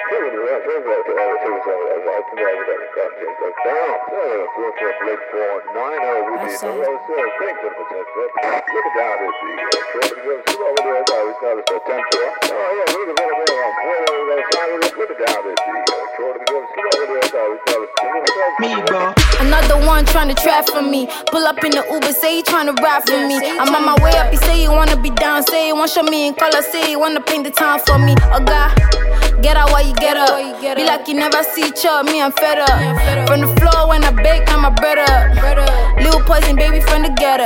Another one trying to trap for me. Pull up in the Uber, say he trying to rap for me. I'm on my way up, he say he wanna be down. Say he want show me in color, say he wanna paint the town for me. Oh God, get out while you get up. Be like you never see Chubb, me I'm fed up. From the floor when I bake, now my bread up. Little poison baby from the ghetto.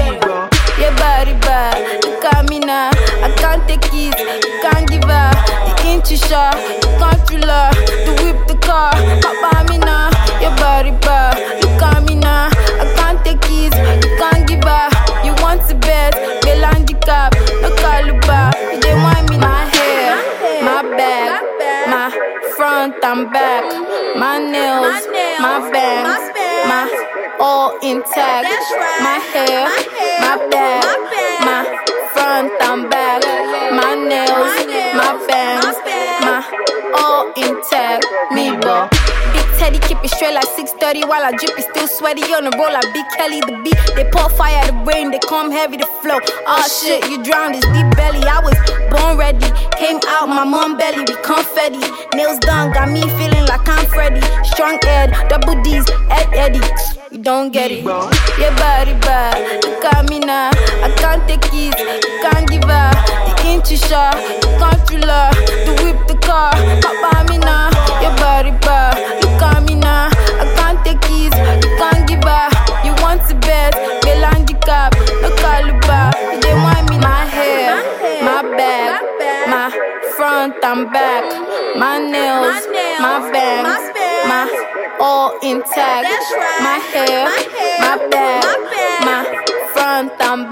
Your body bad, look at me now. I can't take it, you can't give up. The inch is shot, the controller, the whip, the car. Papa me now, your body bad, look at me now. I can't take it, you can't give up. You want to bet, get handicap, no caliber. You don't want me, my hair, my bag, my front and back, my nails, my bangs, my all intact. My hair, my bag, my front and back, my nails, my bangs, my all intact. Me, bro. Big Teddy keep it straight like 6:30 while I drip it still sweaty on the roll like Big Kelly. The beat they pour fire the brain, they come heavy the flow. Oh shit, you drowned this deep belly. I was born ready, came out my mom belly with confetti. Nails done, got me feeling like I'm Freddy. Strong Ed, double D's, Eddie. You don't get it, bro. Your body bad, look at me now. I can't take it, you can't give up. The inch is shot, the controller, the whip, the car. Papa me now, your body bad. Look at me now, I can't take it, you can't give up. You want to bet, get handicap, no caliber. You don't want me, my hair, my bag, my front and back, my nails, my bangs, my all intact. My hair, my bag, my front and